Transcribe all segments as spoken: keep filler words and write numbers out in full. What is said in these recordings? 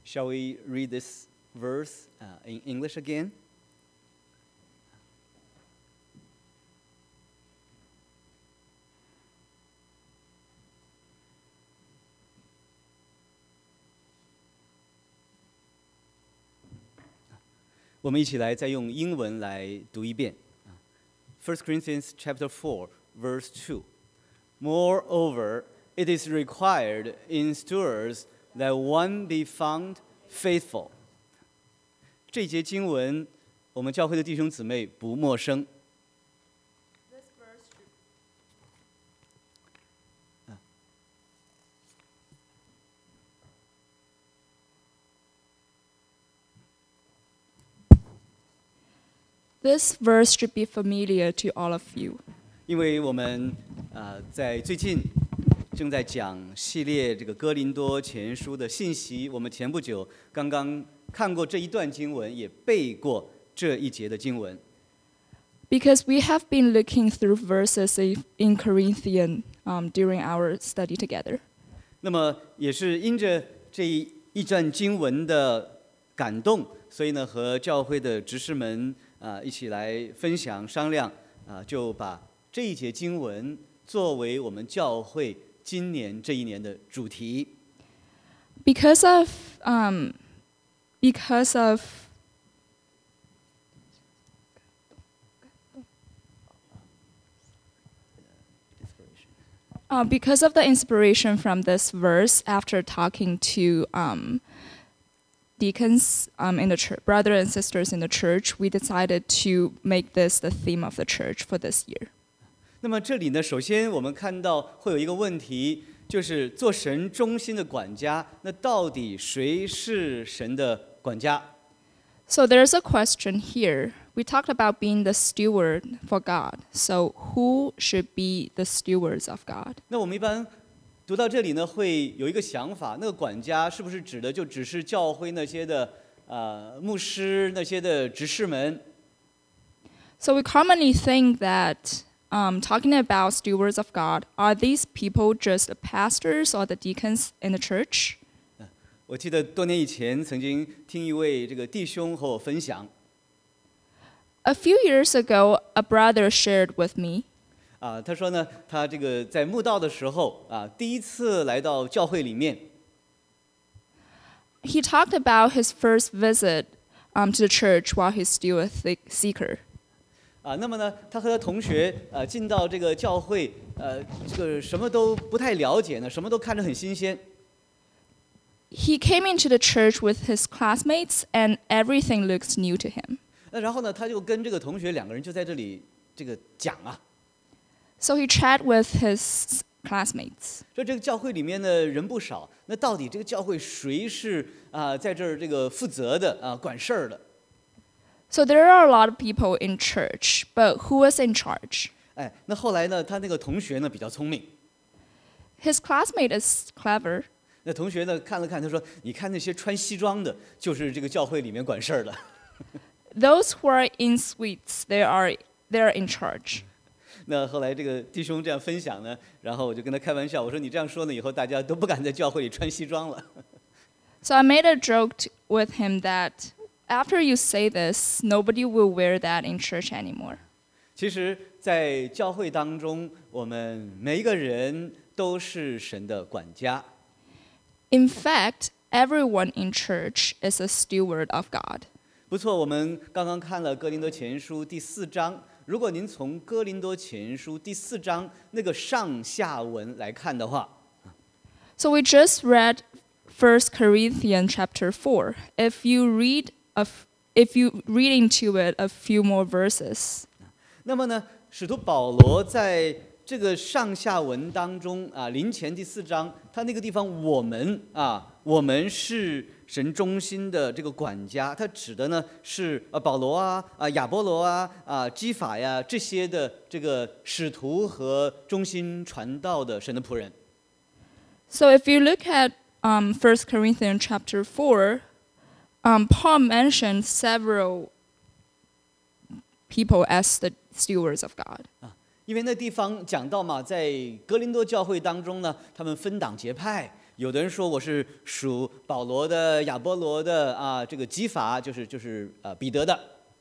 Shall we read this verse uh, in English again?我们一起来再用英文来读一遍。First Corinthians chapter four, verse two. Moreover, it is required in stewards that one be found faithful. 这节经文，我们教会的弟兄姊妹不陌生。 This verse should be familiar to all of you. 因为我们呃在最近正在讲系列这个哥林多前书的信息，我们前不久刚刚看过这一段经文，也背过这一节的经文。 Because we have been looking through verses in Corinthians um, during our study together. 那么也是因着这一段经文的感动，所以呢，和教会的执事们啊、呃、一起来分享商量啊、呃，就把这一节经文作为我们教会今年这一年的主题。 Because of um, because of Uh, because of the inspiration from this verse, after talking to um, deacons um, in the church, brothers and sisters in the church, we decided to make this the theme of the church for this year. 那么这里呢，首先我们看到会有一个问题，就是做神中心的管家，那到底谁是神的管家？ So there's a question here. We talked about being the steward for God. So who should be the stewards of God? 那我们一般读到这里呢，会有一个想法，那个管家是不是指的就只是教会那些的呃牧师、那些的执事们？ So we commonly think that um, talking about stewards of God, are these people just the pastors or the deacons in the church? 我记得多年以前曾经听一位这个弟兄和我分享。 A few years ago, a brother shared with me. 啊，他说呢，他这个在慕道的时候啊，第一次来到教会里面。 He talked about his first visit um, to the church while he's still a th- seeker. 啊，那么呢，他和他同学呃进到这个教会，呃，这个什么都不太了解呢，什么都看着很新鲜。 He came into the church with his classmates, and everything looks new to him. 那然后呢，他就跟这个同学两个人就在这里这个讲啊， So he chatted with his classmates. 说这个教会里面呢人不少，那到底这个教会谁是啊、在这儿这个负责的啊管事儿的？ So there are a lot of people in church, but who was in charge? 哎，那后来呢，他那个同学呢比较聪明， His classmate is clever. 那同学呢看了看，他说：“你看那些穿西装的，就是这个教会里面管事儿的。” Those who are in suites, they are they are in charge. 那后来这个弟兄这样分享呢，然后我就跟他开玩笑，我说：“你这样说呢，以后大家都不敢在教会里穿西装了。” So I made a joke t- with him that after you say this, nobody will wear that in church anymore. 其实，在教会当中，我们每一个人都是神的管家。 In fact, everyone in church is a steward of God. 不错，我们刚刚看了《哥林多前书》第四章。如果您从《哥林多前书》第四章那个上下文来看的话， So we just read First Corinthians chapter four. If you read a f- if you read into it a few more verses, 那么呢，使徒保罗在这个上下文当中啊，临前第四章，他那个地方我们啊，我们是神中心的这个管家，他指的呢是啊保罗啊啊亚波罗啊啊基法呀这些的这个使徒和中心传道的神的仆人。 so if you look at um, First Corinthians chapter four, um, Paul mentioned several people as the stewards of God. 因为那地方讲到嘛，在哥林多教会当中呢，他们分党结派， 有的人说我是属保罗的、亚波罗的啊，这个基法就是就是呃彼得的。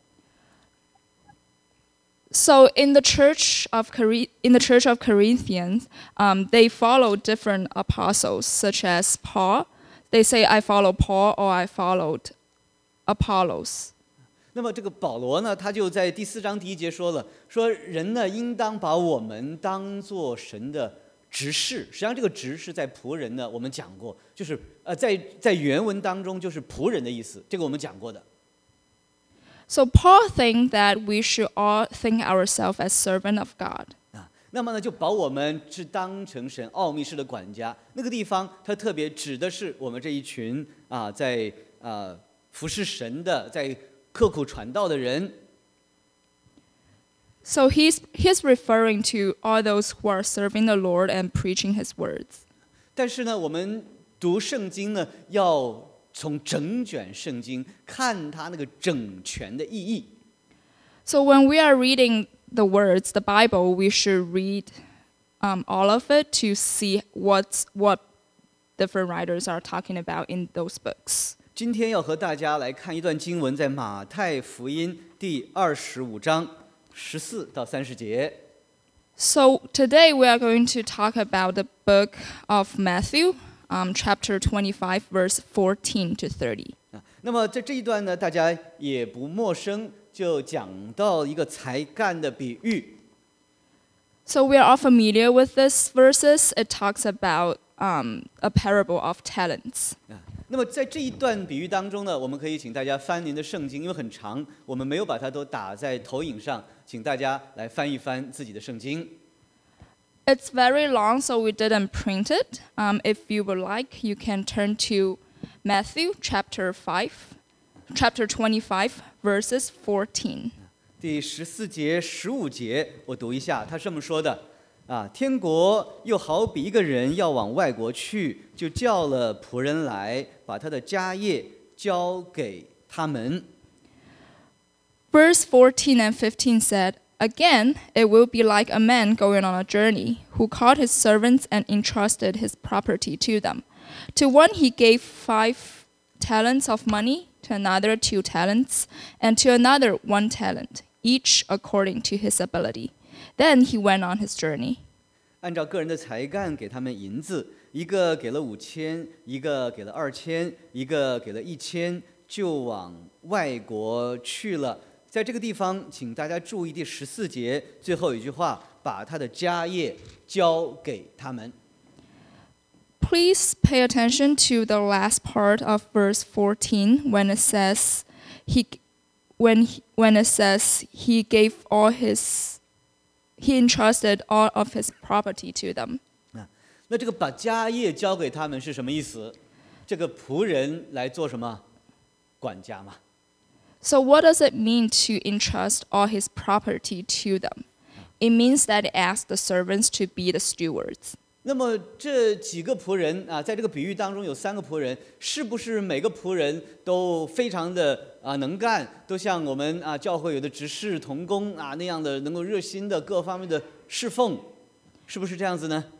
So in the church of Cor- in the church of Corinthians, um, they follow different apostles, such as Paul. They say, "I follow Paul," or "I followed Apollos." 那么这个保罗呢，他就在第四章第一节说了，说人呢应当把我们当作神的执事。实际上这个执事在仆人呢，我们讲过，就是呃在在原文当中就是仆人的意思，这个我们讲过的。 So Paul thinks that we should all think ourselves as servant of God. 啊，那么呢就把我们是当成神奥秘式的管家。那个地方他特别指的是我们这一群啊，在啊服侍神的，在刻苦传道的人。 So he's he's referring to all those who are serving the Lord and preaching His words. 但是呢，我们读圣经呢，要从整卷圣经看它那个整全的意义。 So when we are reading the words, the Bible, we should read um, all of it to see what's what different writers are talking about in those books. 今天要和大家来看一段经文，在马太福音第二十五章十四到三十节。 So today we are going to talk about the book of Matthew, um, chapter twenty-five, verse fourteen to thirty. 啊，那么在这一段呢，大家也不陌生，就讲到一个才干的比喻。 So we are all familiar with these verses. It talks about um, a parable of talents. 啊，那么在这一段比喻当中呢，我们可以请大家翻您的圣经，因为很长，我们没有把它都打在投影上，请大家来翻一翻自己的圣经。 It's very long, so we didn't print it. Um, if you would like, you can turn to Matthew chapter five, chapter twenty-five, verses fourteen. 第十四节、十五节，我读一下，他这么说的：啊，天国又好比一个人要往外国去，就叫了仆人来，把他的家业交给他们。 Verse fourteen and fifteen said, "Again, it will be like a man going on a journey, who called his servants and entrusted his property to them. To one he gave five talents of money, to another two talents, and to another one talent, each according to his ability. Then he went on his journey." 按照个人的才干给他们银子，一个给了五千，一个给了二千，一个给了一千，就往外国去了。在这个地方，请大家注意第十四节最后一句话，把他的家业交给他们。 Please pay attention to the last part of verse fourteen when it says he when he, when it says he gave all his he entrusted all of his property to them. 啊，那这个把家业交给他们是什么意思？这个仆人来做什么？管家嘛。 So what does it mean to entrust all his property to them? It means that it asks the servants to be the stewards. 那么这几个仆人啊，在这个比喻当中有三个仆人，是不是每个仆人都非常的啊能干，都像我们啊教会有的执事同工啊那样的能够热心的各方面的侍奉，是不是这样子呢？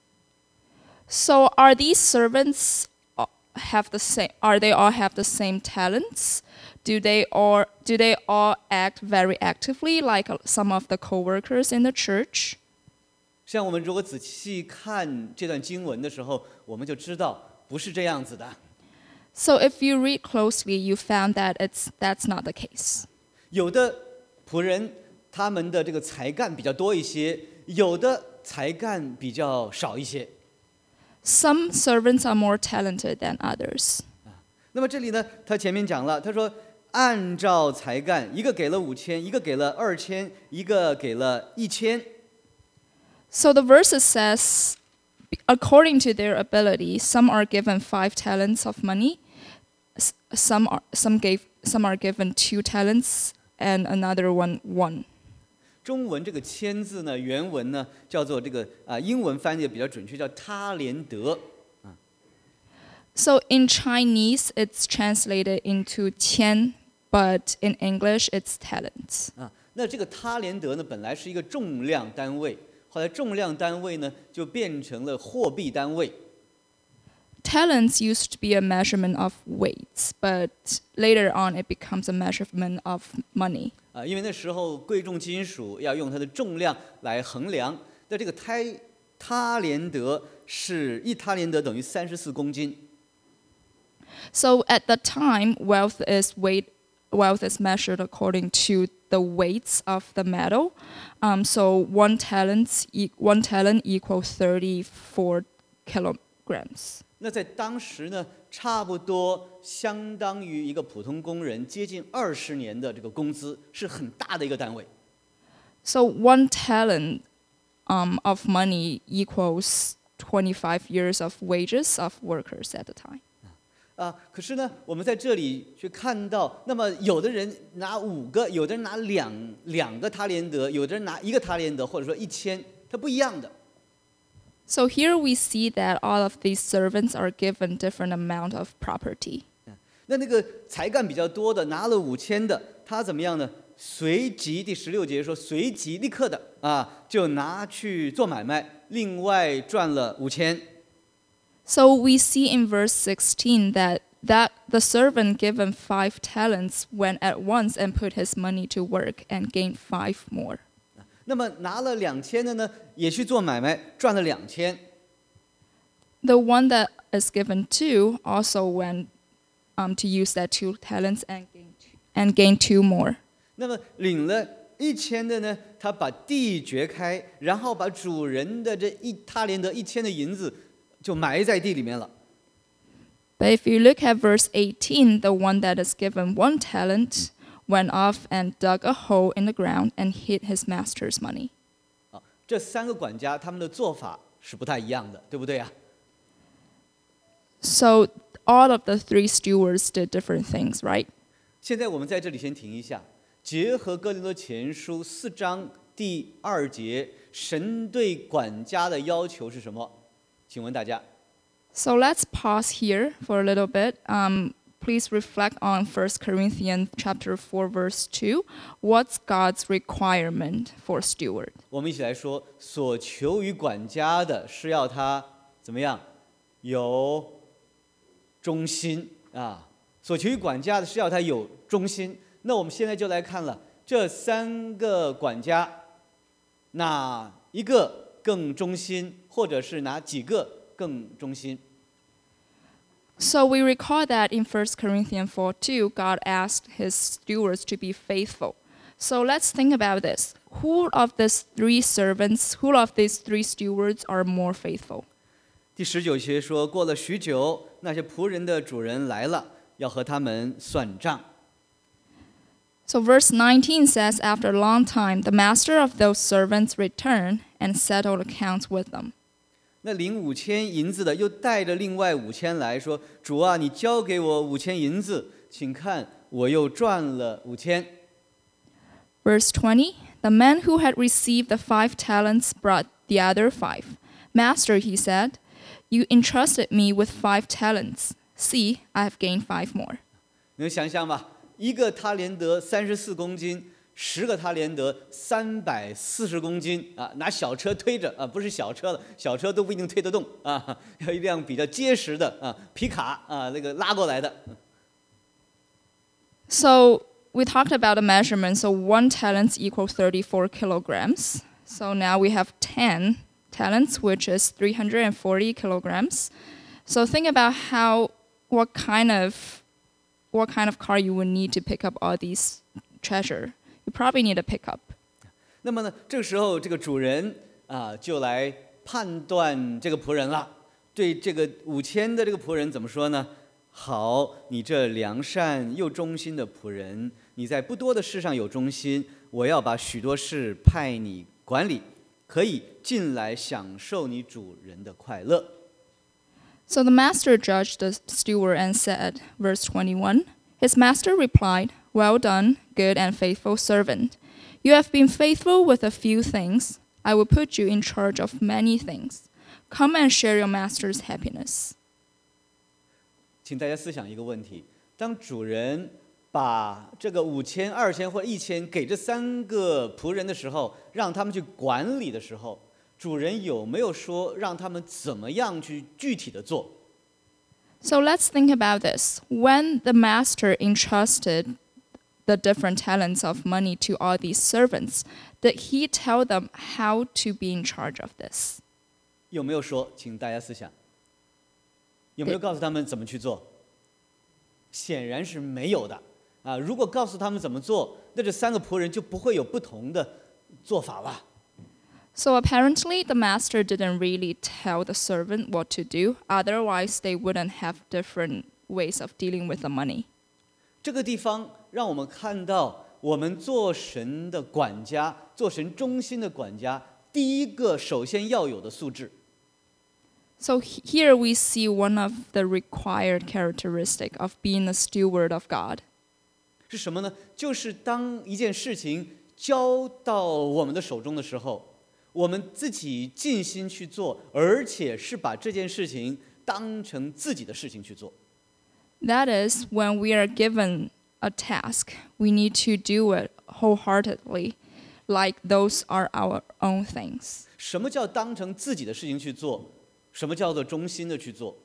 So are these servants have the same? Are they all have the same talents? Do they all do they all act very actively like some of the co-workers in the church? 像我们如果仔细看这段经文的时候，我们就知道不是这样子的。 So if you read closely, you found that it's that's not the case. 有的仆人他们的这个才干比较多一些，有的才干比较少一些。 Some servants are more talented than others. 那么这里呢，他前面讲了，他说按照才干，一个给了五千，一个给了二千，一个给了一千。 So the verses says, according to their ability, some are given five talents of money, some are some gave some are given two talents, and another one one. 中文这个千字呢，原文呢叫做这个啊，英文翻译的比较准确，叫他连德。 So in Chinese, it's translated into 千, but in English, it's talents. 啊，那这个他连德呢，本来是一个重量单位，后来重量单位呢就变成了货币单位。 talents used to be a measurement of weights, but later on it becomes a measurement of money. 啊，因为那时候贵重金属要用它的重量来衡量。那这个胎他连德是一他连德等于三十四公斤。 So at that time, wealth is weight. Wealth is measured according to the weights of the metal. Um, so one talent, e- one talent equals thirty-four kilograms. 那在当时呢，差不多相当于一个普通工人接近二十年的这个工资，是很大的一个单位。 So one talent um, of money equals twenty-five years of wages of workers at the time. 啊，可是呢，我们在这里却看到，那么有的人拿五个，有的人拿两两个他连德，有的人拿一个他连德，或者说一千，它不一样的。 So here we see that all of these servants are given different amount of property. 那那个才干比较多的，拿了五千的，他怎么样呢？随即第十六节说，随即立刻的啊，就拿去做买卖，另外赚了五千。 So we see in verse sixteen that, that the servant given five talents went at once and put his money to work and gained five more. 那么拿了两千的呢，也去做买卖，赚了两千。 The one that is given two also went um, to use that two talents and gain two, and gain two more. 那么领了一千的呢，他把地掘开，然后把主人的这一他连得一千的银子就埋在地里面了。 But if you look at verse eighteen, the one that is given one talent went off and dug a hole in the ground and hid his master's money. 啊，这三个管家他们的做法是不太一样的，对不对啊？ So all of the three stewards did different things, right? 现在我们在这里先停一下，结合哥林多前书四章第二节，神对管家的要求是什么？请问大家。 So let's pause here for a little bit. Um, please reflect on First Corinthians chapter four, verse two. What's God's requirement for steward? 我们一起来说，所求于管家的是要他怎么样？有忠心啊！所求于管家的是要他有忠心。那我们现在就来看了这三个管家，哪一个更忠心，或者是哪几个更忠心？ So we recall that in First Corinthians four two, God asked his stewards to be faithful. So let's think about this. Who of these three servants, who of these three stewards are more faithful? 第十九节说，过了许久，那些仆人的主人来了，要和他们算账。 So verse nineteen says, after a long time, the master of those servants returned and settled accounts with them. 那领五千银子的又带着另外五千来说：“主啊，你交给我五千银子，请看我又赚了五千。” Verse twenty, the man who had received the five talents brought the other five. Master, he said, you entrusted me with five talents. See, I have gained five more. 能想象吗？一个他连得三十四公斤，十个他连得三百四十公斤啊！拿小车推着啊，不是小车了，小车都不一定推得动啊，要一辆比较结实的啊皮卡啊，那个拉过来的。 So we talked about the measurement. So one talent equals thirty-four kilograms. So now we have ten talents, which is three hundred forty kilograms. So think about how, what kind of, what kind of car you would need to pick up all these treasure. You probably need a pickup. 那么呢，这个时候这个主人啊，就来判断这个仆人了。对这个五千的这个仆人怎么说呢？好，你这良善又忠心的仆人，你在不多的事上有忠心，我要把许多事派你管理，可以进来享受你主人的快乐。 So the master judged the steward and said, verse twenty-one, his master replied, well done, good and faithful servant. You have been faithful with a few things. I will put you in charge of many things. Come and share your master's happiness. 请大家思想一个问题：当主人把这个五千、二千或者一千给这三个仆人的时候，让他们去管理的时候，主人有没有说让他们怎么样去具体的做？ So let's think about this. When the master entrusted the different talents of money to all these servants, did he tell them how to be in charge of this? 有没有说？请大家思想，有没有告诉他们怎么去做？显然是没有的啊！如果告诉他们怎么做，那这三个仆人就不会有不同的做法了。 So apparently, the master didn't really tell the servant what to do. Otherwise, they wouldn't have different ways of dealing with the money. 这个地方让我们看到，我们做神的管家，做神忠心的管家，第一个首先要有的素质。 So here we see one of the required characteristic of being a steward of God. 是什么呢？就是当一件事情交到我们的手中的时候，我们自己尽心去做，而且是把这件事情当成自己的事情去做。 That is, when we are given a task, we need to do it wholeheartedly, like those are our own things. 什么叫当成自己的事情去做？什么叫做忠心的去做？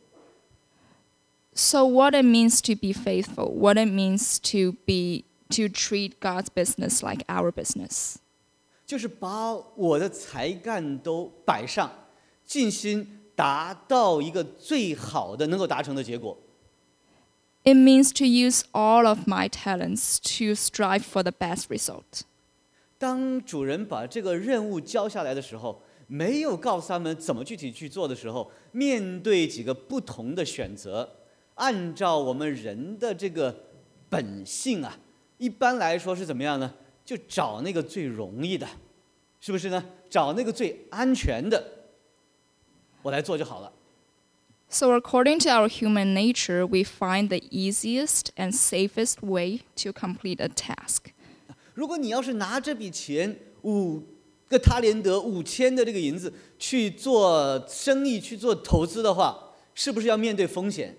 So what it means to be faithful, what it means to be to treat God's business like our business. 就是把我的才干都摆上，尽心达到一个最好的能够达成的结果。 It means to use all of my talents to strive for the best result. 当主人把这个任务交下来的时候，没有告诉他们怎么具体去做的时候，面对几个不同的选择，按照我们人的这个本性啊，一般来说是怎么样呢？就找那个最容易的，是不是呢？找那个最安全的，我来做就好了。 So according to our human nature, we find the easiest and safest way to complete a task. 如果你要是拿这笔钱五个他连得五千的这个银子去做生意、去做投资的话，是不是要面对风险？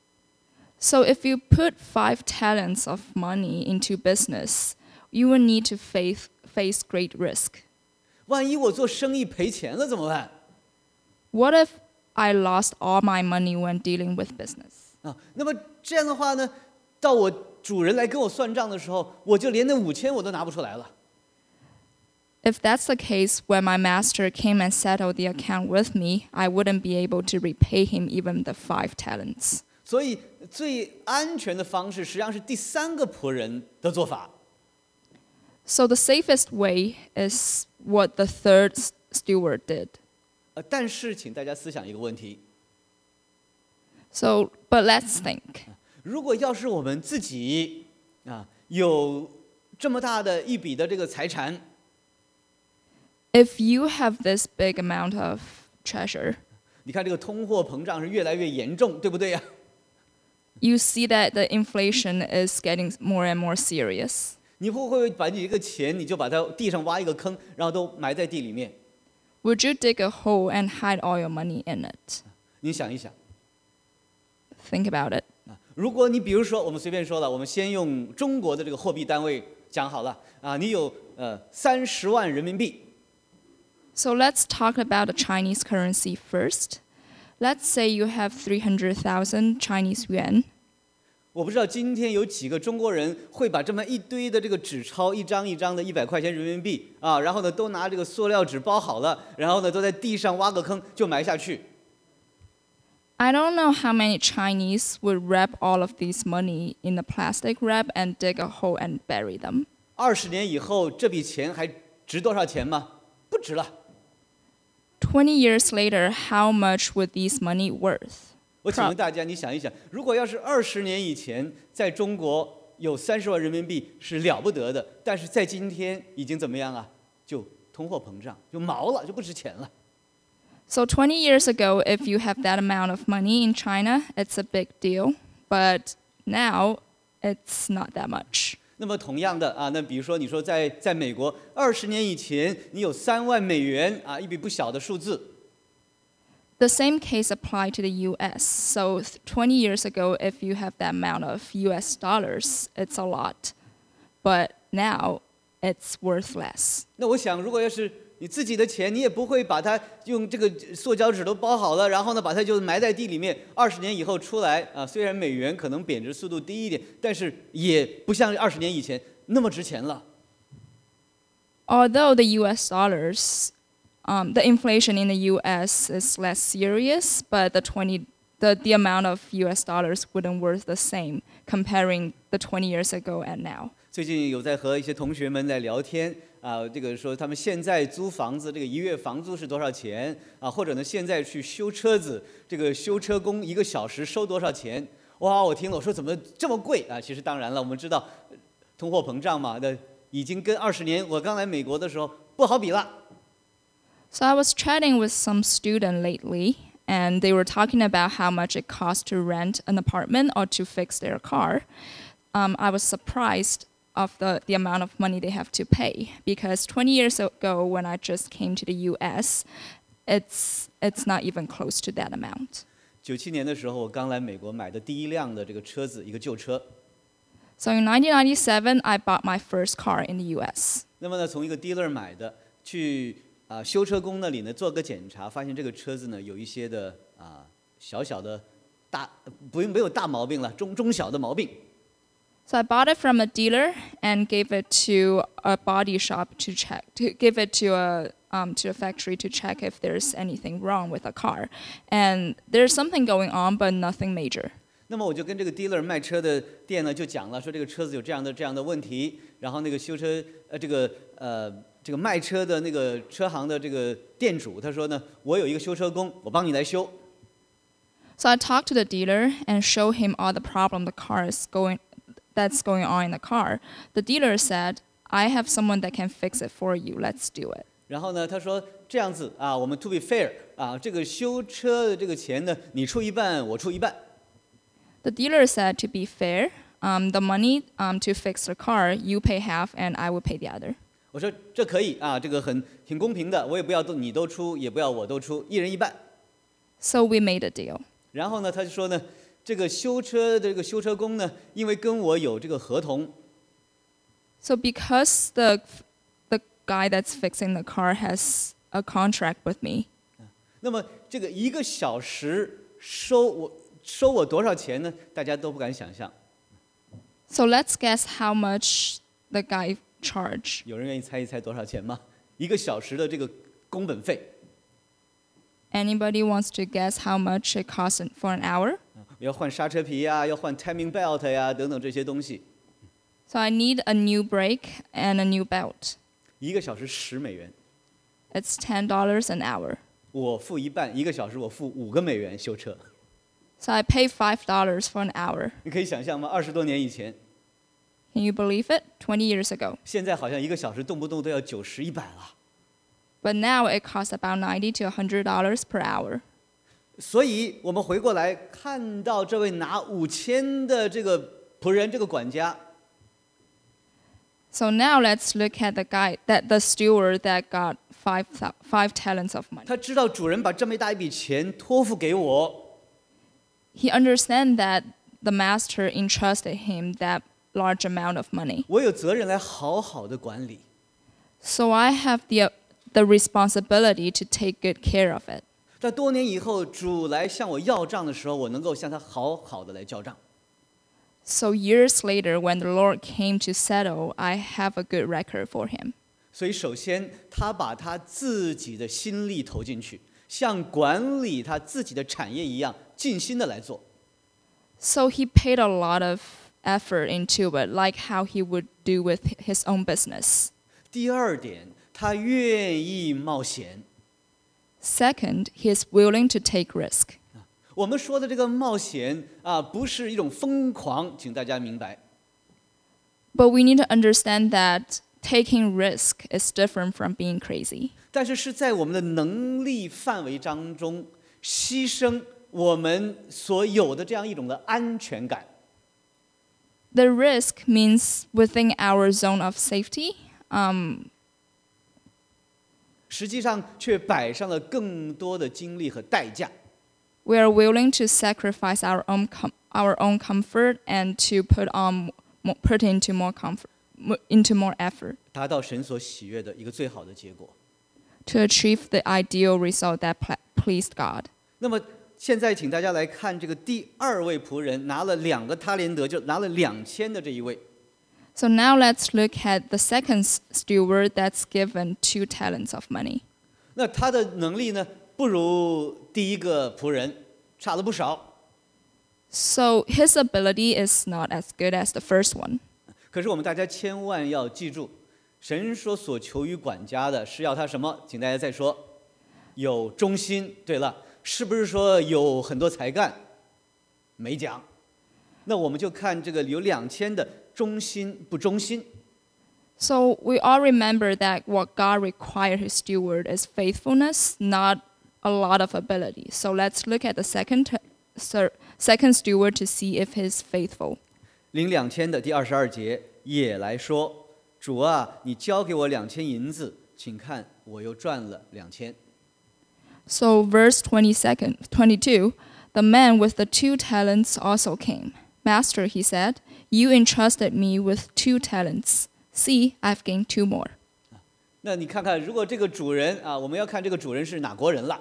So if you put five talents of money into business, you will need to face, face great risk. 万一我做生意赔钱了怎么办？ What if I lost all my money when dealing with business? 啊，那么这样的话呢，到我主人来跟我算账的时候，我就连那五千我都拿不出来了。 If that's the case, when my master came and settled the account with me, I wouldn't be able to repay him even the five talents. 所以最安全的方式实际上是第三个仆人的做法。 So the safest way is what the third s- steward did. 呃，但是请大家思想一个问题： So, but let's think. 如果要是我们自己啊有这么大的一笔的这个财产， If you have this big amount of treasure, 你看这个通货膨胀是越来越严重，对不对呀？ you see that the inflation is getting more and more serious. 你会不会把你这个钱，你就把它地上挖一个坑，然后都埋在地里面？ Would you dig a hole and hide all your money in it? 你想一想， Think about it. 如果你比如说，我们随便说了，我们先用中国的这个货币单位讲好了啊，你有呃三十万人民币， So let's talk about the Chinese currency first. Let's say you have three hundred thousand Chinese yuan. 我不知道今天有几个中国人会把这么一堆的这个纸钞，一张一张的一百块钱人民币啊，然后呢都拿这个塑料纸包好了，然后呢都在地上挖个坑就埋下去。 I don't know how many Chinese would wrap all of this money in a plastic wrap and dig a hole and bury them. 二十年以后，这笔钱还值多少钱吗？不值了。 Twenty years later, how much would this money worth? 我请问大家，你想一想，如果要是二十年以前在中国有三十万人民币是了不得的，但是在今天已经怎么样啊？就通货膨胀，就毛了，就不值钱了。 So twenty years ago, if you have that amount of money in China, it's a big deal. But now, it's not that much. 那么同样的啊，那比如说你说在在美国二十年以前，你有三万美元啊，一笔不小的数字。 The same case applied to the U S. So th- twenty years ago, if you have that amount of U S dollars, it's a lot. But now, it's worth less. 那我想，如果要是你自己的钱，你也不会把它用这个塑胶纸都包好了，然后呢，把它就埋在地里面。二十年以后出来啊，虽然美元可能贬值速度低一点，但是也不像二十年以前那么值钱了。 Although the U S dollars, um, the inflation in the U S is less serious, but the twenty the the amount of U S dollars wouldn't worth the same comparing the twenty years ago and now. 最近有在和一些同学们在聊天。啊，这个说他们现在租房子，这个一月房租是多少钱啊？或者呢，现在去修车子，这个修车工一个小时收多少钱？哇，我听了，我说怎么这么贵啊？其实当然了，我们知道通货膨胀嘛，那已经跟二十年我刚来美国的时候不好比了。 So I was chatting with some student lately, and they were talking about how much it costs to rent an apartment or to fix their car. Um, I was surprised of the, the amount of money they have to pay. Because twenty years ago, when I just came to the U S, it's it's not even close to that amount. 九七年的时候，我刚来美国，买的第一辆的这个车子，一个旧车。 So in nineteen ninety-seven, I bought my first car in the U S. 那么呢，从一个 dealer 买的，去啊、修车工那里呢做个检查，发现这个车子呢有一些的啊、小小的大不没有大毛病了，中中小的毛病。 So I bought it from a dealer and gave it to a body shop to check, to give it to a um, to a factory to check if there's anything wrong with the car. And there's something going on, but nothing major. 那么我就跟这个 dealer 卖车的店呢就讲了，说这个车子有这样的这样的问题，然后那个修车呃这个呃这个卖车的那个车行的这个店主他说呢，我有一个修车工，我帮你来修。 So I talked to the dealer and showed him all the problem the car is going. That's going on in the car. The dealer said, I have someone that can fix it for you. Let's do it. 然后呢，他说这样子啊，我们 to be fair 啊，这个修车的这个钱呢，你出一半，我出一半。 The dealer said, to be fair, um, the money um, to fix the car, you pay half and I will pay the other. 我说这可以啊，这个很挺公平的，我也不要都你都出，也不要我都出，一人一半。 So we made a deal. 然后呢，他就说呢，这个修车的这个修车工呢，因为跟我有这个合同。 So because the the guy that's fixing the car has a contract with me. 那么这个一个小时收我收我多少钱呢？大家都不敢想象。 So let's guess how much the guy charge. 有人愿意猜一猜多少钱吗？一个小时的这个工本费。 Anybody wants to guess how much it costs for an hour? 要换刹车皮呀，要换 timing belt 呀，等等这些东西。 So I need a new brake and a new belt. 一个小时十美元。 It's ten dollars an hour. 我付一半，一个小时我付五个美元修车。 So I pay five dollars for an hour. 你可以想象吗？二十多年以前。 Can you believe it? Twenty years ago. 现在好像一个小时动不动都要九十、一百了。 But now it costs about ninety to a hundred dollars per hour. 所以我们回过来看到这位拿五千的这个仆人，这个管家。 So now let's look at the guy, that the steward that got five five talents of money. 他知道主人把这么大一笔钱托付给我。 He understands that the master entrusted him that large amount of money. 我有责任来好好的管理。 So I have the the responsibility to take good care of it. 在多年以后，主来向我要账的时候，我能够向他好好的来交账。 So years later, when the Lord came to settle, I have a good record for him. 所以，首先他把他自己的心力投进去，像管理他自己的产业一样，尽心的来做。 So he paid a lot of effort into it, like how he would do with his own business. 第二点，他愿意冒险。 Second, he is willing to take risk. 我们说的这个冒险啊，不是一种疯狂，请大家明白。 But we need to understand that taking risk is different from being crazy. 但是是在我们的能力范围当中，牺牲我们所有的这样一种的安全感。 The risk means within our zone of safety. Um, 实际上却摆上了更多的精力和代价。 We are willing to sacrifice our own com- our own comfort and to put on put into more comfort into more effort. 达到神所喜悦的一个最好的结果。 to achieve the ideal result that ple- pleased God. 那么现在请大家来看这个第二位仆人拿了两个他连德，就拿了两千的这一位。 So now let's look at the second s- steward that's given two talents of money. 那他的能力呢，不如第一个仆人，差了不少。 So his ability is not as good as the first one. 可是我们大家千万要记住，神说所求于管家的是要他什么？请大家再说，有忠心。对了，是不是说有很多才干？没讲。那我们就看这个有两千的忠心不忠心。 So we all remember that what God required his steward is faithfulness, not a lot of ability. So let's look at the second, t- sir, second steward to see if he's faithful. 领两千的第二十二节也来说：“主啊，你交给我两千银子，请看我又赚了两千。” So verse twenty-second, twenty-two, the man with the two talents also came. Master, he said, you entrusted me with two talents. See, I've gained two more. 那你看看，如果这个主人啊，我们要看这个主人是哪国人了。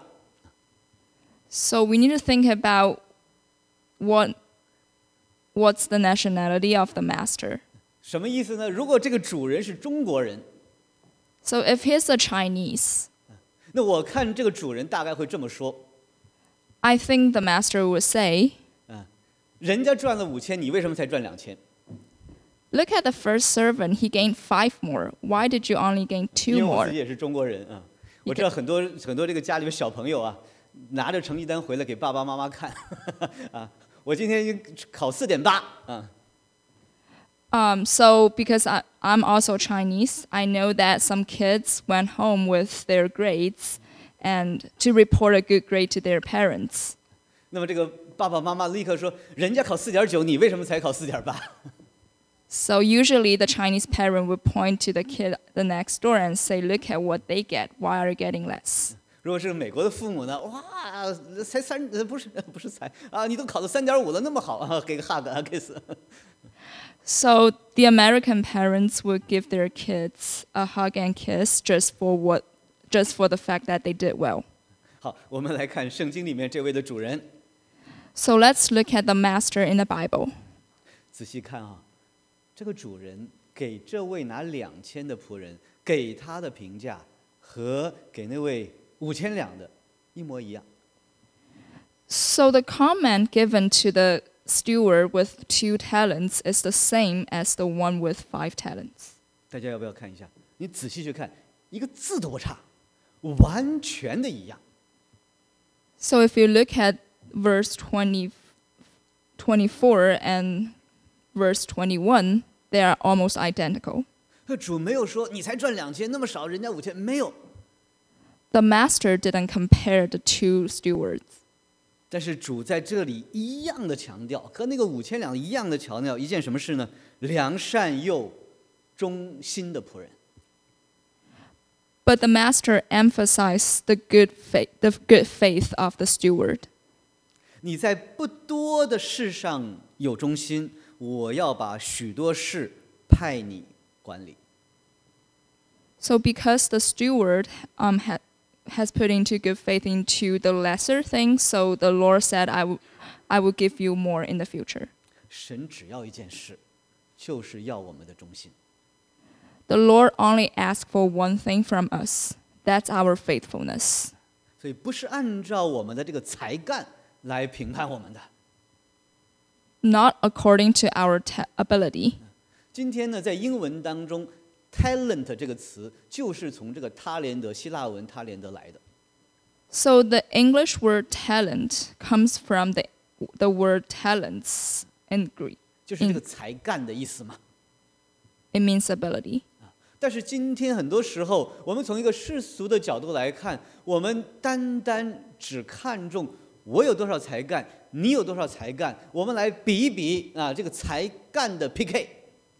So we need to think about what what's the nationality of the master. 什么意思呢？如果这个主人是中国人， So if he's a Chinese, 那我看这个主人大概会这么说： I think the master would say, 人家赚了五千，你为什么才赚两千？ look at the first servant, he gained five more. Why did you only gain 因 two 为我 more? 自己也是中国人啊，我知道很多很多这个家里面小朋友啊，拿着成绩单回来给爸爸妈妈看，啊，我今天考四点八啊。 Um, so because I, I'm also Chinese, I know that some kids went home with their grades and to report a good grade to their parents. 那么这个爸爸妈妈立刻说：“人家考四点九，你为什么才考四点八？” So usually the Chinese parent would point to the kid the next door and say, look at what they get. Why are you getting less? 如果是美国的父母呢？哇，才三呃不是不是才啊，你都考到三点五了，那么好啊，给个 hug 啊 kiss。 So the American parents would give their kids a hug and kiss just for what, just for the fact that they did well. 好，我们来看圣经里面这位的主人， So let's look at the master in the Bible. 仔细看啊，这个主人给这位拿两千的仆人给他的评价和给那位五千两的一模一样。 So the comment given to the steward with two talents is the same as the one with five talents. 大家要不要看一下？你仔细去看，一个字都不差，完全的一样。 So if you look at verse twenty, twenty-four and verse twenty-one, they are almost identical. 主没有说你才赚两千，那么少，人家五千，没有。 The master didn't compare the two stewards. 但是主在这里一样的强调，和那个五千两一样的强调一件什么事呢？良善又忠心的仆人。 But the master emphasized the good faith, the good faith of the steward. 你在不多的事上有忠心，我要把许多事派你管理。 So because the steward um, ha- has put into good faith into the lesser things, so the Lord said, I will, I will give you more in the future. 神只要一件事，就是要我们的忠心。 The Lord only asks for one thing from us. That's our faithfulness. 所以不是按照我们的这个才干来评判我们的。 Not according to our ta- ability. 今天呢，在英文当中 ，talent 这个词就是从这个他连德希腊文他连德来的。 So the English word talent comes from the, the word talents in Greek. 就是这个才干的意思嘛。 It means ability. 但是今天很多时候，我们从一个世俗的角度来看，我们单单只看重我有多少才干，你有多少才干，我们来比一比啊，这个才干的 P K。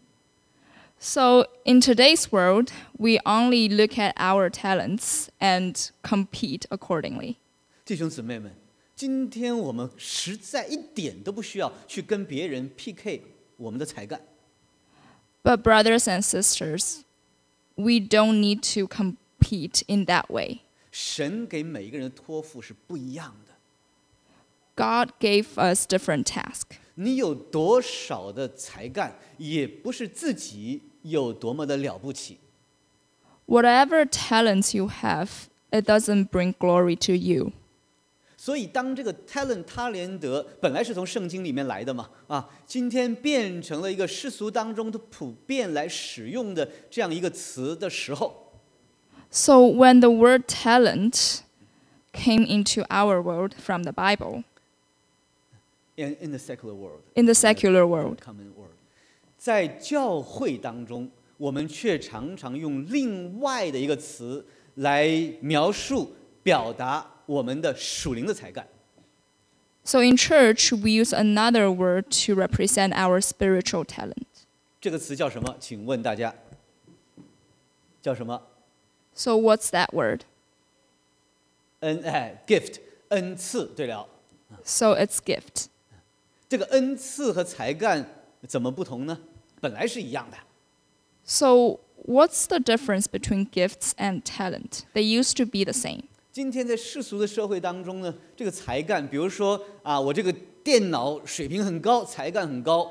So in today's world, we only look at our talents and compete accordingly. 弟兄姊妹们，今天我们实在一点都不需要去跟别人 P K 我们的才干。 But brothers and sisters, we don't need to compete repeat in that way. 神给每一个人的托付是不一样的。 God gave us different tasks. 你有多少的才干，也不是自己有多么的了不起。 Whatever talents you have, it doesn't bring glory to you. 所以，当这个 talent 他连德本来是从圣经里面来的嘛，啊，今天变成了一个世俗当中的普遍来使用的这样一个词的时候， So when the word talent came into our world from the Bible, in in the secular world, in the secular world, common world， 在教会当中，我们却常常用另外的一个词来描述、表达我们的属灵的才干。 so in church we use another word to represent our spiritual talent. 这个词叫什么？请问大家，叫什么？ So what's that word? 恩哎 ，gift， 恩赐。对了， So it's gift. 这个恩赐和才干怎么不同呢？本来是一样的。 So what's the difference between gifts and talent? They used to be the same. 今天在世俗的社会当中呢，这个才干，比如说啊，我这个电脑水平很高，才干很高。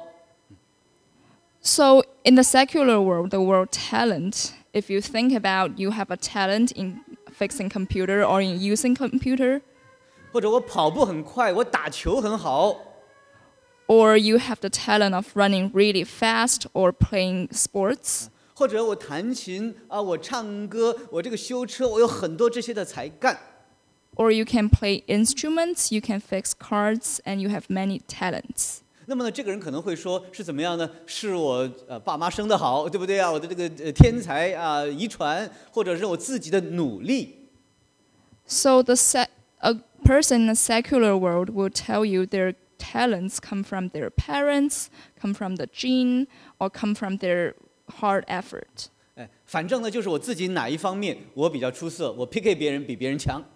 So in the secular world, the word talent, if you think about you have a talent in fixing computer or in using computer, 或者我跑步很快，我打球很好， or you have the talent of running really fast or playing sports, 或者我弹琴啊，我唱歌，我这个修车，我有很多这些的才干。 or you can play instruments, you can fix cars, and you have many talents. 那么呢，这个人可能会说是怎么样呢？是我呃爸妈生得好，对不对啊？我的这个呃天才啊，遗传，或者是我自己的努力。 So the se- a person in the secular world will tell you their talents come from their parents, come from the gene, or come from their hard effort. 哎，反正呢，就是我自己哪一方面我比较出色，我 P K 别人比别人强。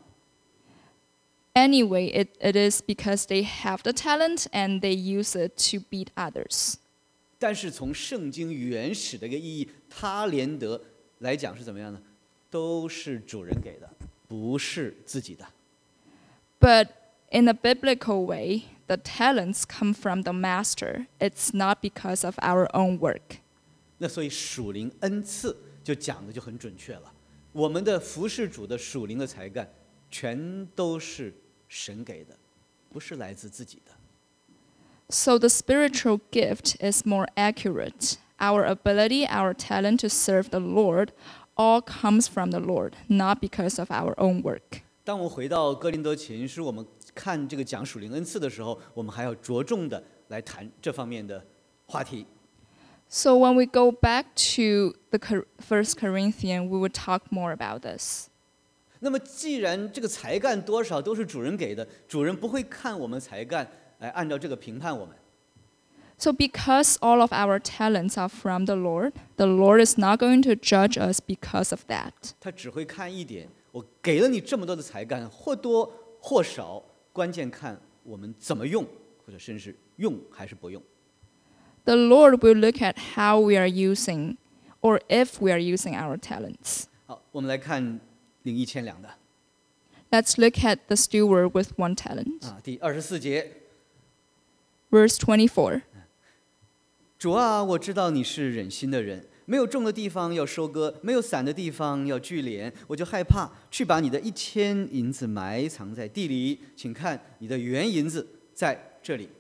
Anyway, it, it is because they have the talent and they use it to beat others. 但是从圣经原始的一个意义，他连德来讲是怎么样呢？都是主人给的，不是自己的。 But in a biblical way, the talents come from the master. It's not because of our own work. 那所以属灵恩赐就讲的就很准确了。我们的服侍主的属灵的才干，全都是神给的，不是来自自己的。 So the spiritual gift is more accurate. Our ability, our talent to serve the Lord, all comes from the Lord, not because of our own work. 当我们回到哥林多前书，我们看这个讲属灵恩赐的时候，我们还要着重的来谈这方面的话题。 So when we go back to the Cor- First Corinthians, we would talk more about this. 那么，既然这个才干多少都是主人给的，主人不会看我们才干来按照这个评判我们。 So because all of our talents are from the Lord, the Lord is not going to judge us because of that. 他只会看一点，我给了你这么多的才干，或多或少，关键看我们怎么用，或者甚至用还是不用。 The Lord will look at how we are using, or if we are using our talents. 好，我们来看领一千两的 Let's look at the steward with one talent. 啊，第二十四节。 Verse twenty-four. 主啊，我知道你是忍心的人，没有种的地方要收割，没有散的地方要聚敛，我就害怕，去把你的一千银子埋藏在地里。请看，你的原银子在这里。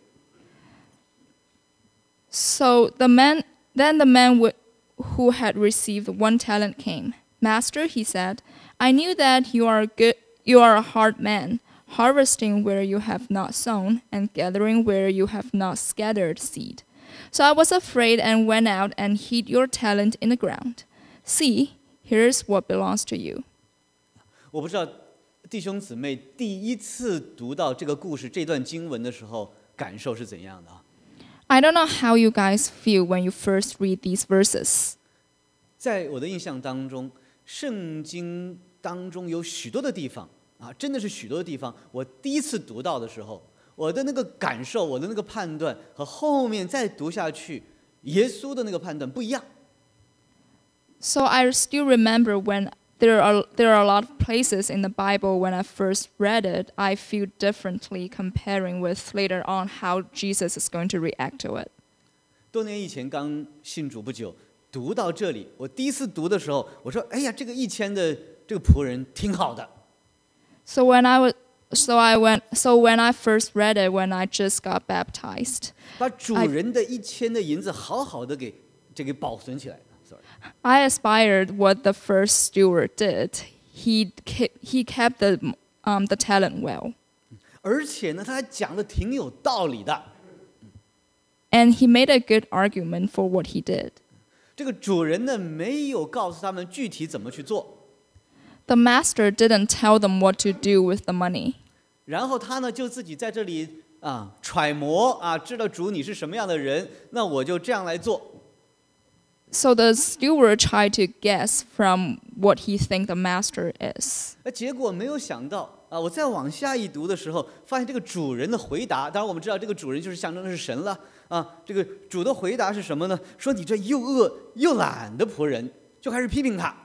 So the man, then the man w- who had received one talent came. Master, he said, I knew that you are good. You are a hard man, harvesting where you have not sown, and gathering where you have not scattered seed. So I was afraid and went out and hid your talent in the ground. See, here's what belongs to you. 我不知道弟兄姊妹第一次读到这个故事这段经文的时候，感受是怎样的啊？ I don't know how you guys feel when you first read these verses. 在我的印象当中，圣经当中有许多的地方啊，真的是许多的地方，我第一次读到的时候，我的那个感受，我的那个判断和后面再读下去，耶稣的那个判断不一样。 So I still remember when there are there are a lot of places in the Bible when I first read it, I feel differently comparing with later on how Jesus is going to react to it. 多年以前刚信主不久，读到这里，我第一次读的时候，我说：“哎呀，这个一千的这个仆人挺好的。” So when I was so I went so when I first read it when I just got baptized, 把主人的一千的银子好好的给这个保存起来。Sorry. I aspired what the first steward did. He kept, he kept the um, the talent well. 而且呢，他还讲的挺有道理的。 And he made a good argument for what he did. 这个主人呢，没有告诉他们具体怎么去做。 The master didn't tell them what to do with the money. 然后他呢，就自己在这里啊揣摩啊，知道主你是什么样的人，那我就这样来做。 So the steward tried to guess from what he think the master is. 那结果没有想到啊，我再往下一读的时候，发现这个主人的回答，当然我们知道这个主人就是象征的是神了啊。这个主的回答是什么呢？说你这又饿又懒的仆人，就开始批评他。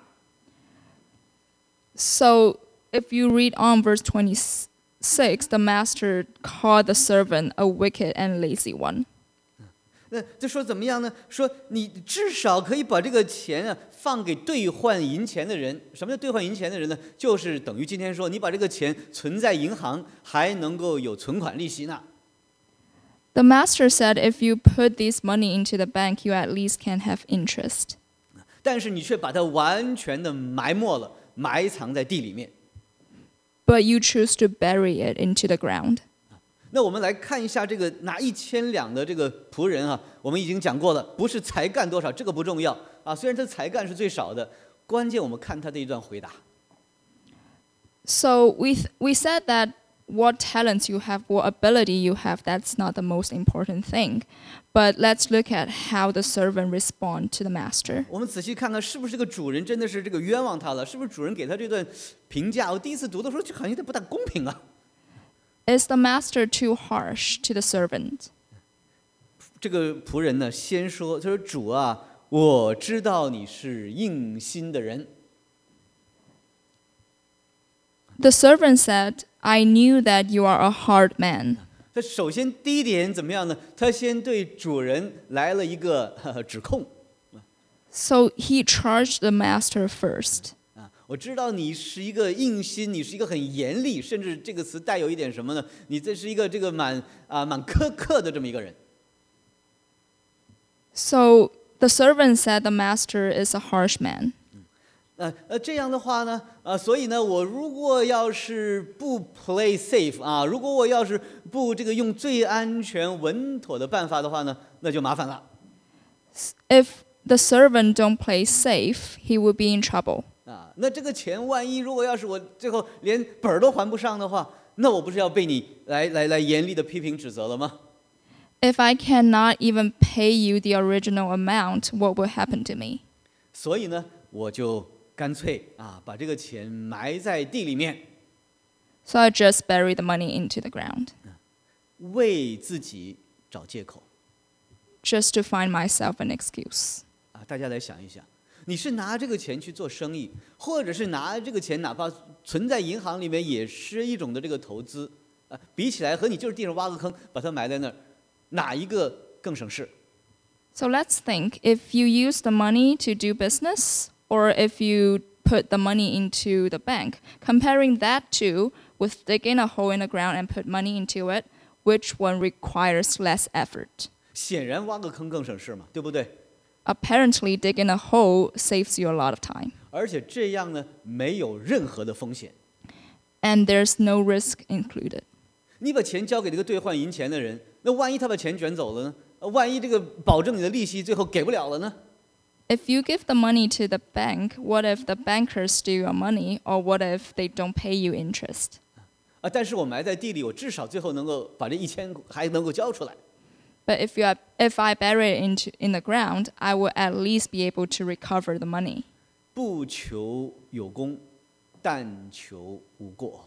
So if you read on verse twenty-six, the master called the servant a wicked and lazy one. 那就说怎么样呢？说你至少可以把这个钱啊放给兑换银钱的人。什么叫兑换银钱的人呢？就是等于今天说你把这个钱存在银行，还能够有存款利息呢。 The master said, if you put this money into the bank, you at least can have interest. 但是你却把它完全的埋没了，埋藏在地里面。 But you choose to bury it into the ground. 那我们来看一下这个拿一千两的这个仆人啊，我们已经讲过了，不是才干多少，这个不重要啊。虽然他才干是最少的，关键我们看他的一段回答。 So we th- we said that what talents you have, what ability you have, that's not the most important thing. But let's look at how the servant respond to the master. 我们仔细看看，是不是这个主人真的是这个冤枉他了？是不是主人给他这段评价？我第一次读的时候就好像有点不大公平啊。 Is the master too harsh to the servant? 这个仆人呢，先说，他说：“主啊，我知道你是硬心的人。” The servant said, I knew that you are a hard man. 他首先第一点怎么样呢？他先对主人来了一个呵呵指控。 So he charged the master first. 啊，我知道你是一个硬心，你是一个很严厉，甚至这个词带有一点什么呢？你这是一个这个蛮啊蛮苛刻的这么一个人。 So the servant said the master is a harsh man. 呃呃，这样的话呢，呃，所以呢，我如果要是不 play safe 啊，如果我要是不这个用最安全稳妥的办法的话呢，那就麻烦了。 If the servant don't play safe, he will be in trouble. 啊，那这个钱万一如果要是我最后连本儿都还不上的话，那我不是要被你来来来严厉的批评指责了吗？ If I cannot even pay you the original amount, what will happen to me? 所以呢，我就干脆啊，把这个钱埋在地里面， So I just bury the money into the ground, 为自己找借口 just to find myself an excuse. 啊！大家来想一想，你是拿这个钱去做生意，或者是拿这个钱哪怕存在银行里面，也是一种的这个投资啊。比起来，和你就是地上挖个坑，把它埋在那儿，哪一个更省事？ So let's think, if you use the money to do business, or if you put the money into the bank, comparing that to with digging a hole in the ground and put money into it, which one requires less effort? 显然挖个坑更省事嘛，对不对？ Apparently, digging a hole saves you a lot of time. 而且这样呢，没有任何的风险。 And there's no risk included. 你把钱交给这个兑换银钱的人，那万一他把钱卷走了呢？万一这个保证你的利息最后给不了了呢？ If you give the money to the bank, what if the bankers steal your money, or what if they don't pay you interest? 啊，但是我埋在地里，我至少最后能够把这一千还能够交出来。 But if you are, if I bury it into in the ground, I will at least be able to recover the money. 不求有功，但求无过。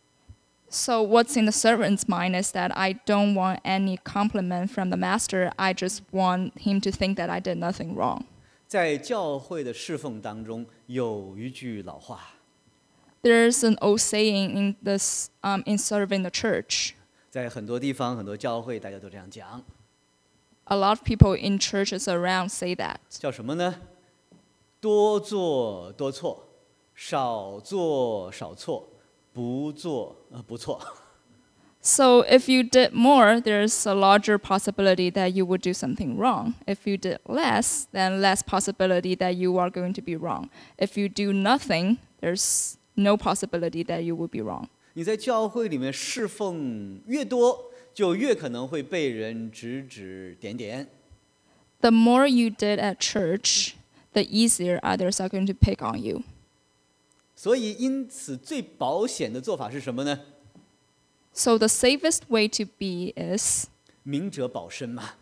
So what's in the servant's mind is that I don't want any compliment from the master. I just want him to think that I did nothing wrong. 在教会的侍奉当中， 有一句老话， There's an old saying in this um, in serving the church. 在很多地方、很多教会，大家都这样讲， A lot of people in churches around say that. 叫什么呢？多做多错，少做少错，不做呃不错。 So if you did more, there's a larger possibility that you would do something wrong. If you did less, then less possibility that you are going to be wrong. If you do nothing, there's no possibility that you will be wrong. 你在教会里面侍奉越多，就越可能会被人指指点点。 The more you did at church, the easier others are going to pick on you. 所以，因此最保险的做法是什么呢？ So the safest way to be is 明哲保身嘛，